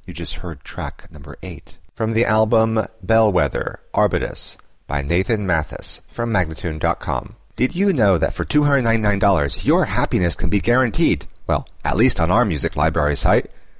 You just heard track number 8 from the album Bellwether, Arbutus by Nathan Mathis from Magnatune.com. Did you know that for $299, your happiness can be guaranteed? Well, at least on our music library site.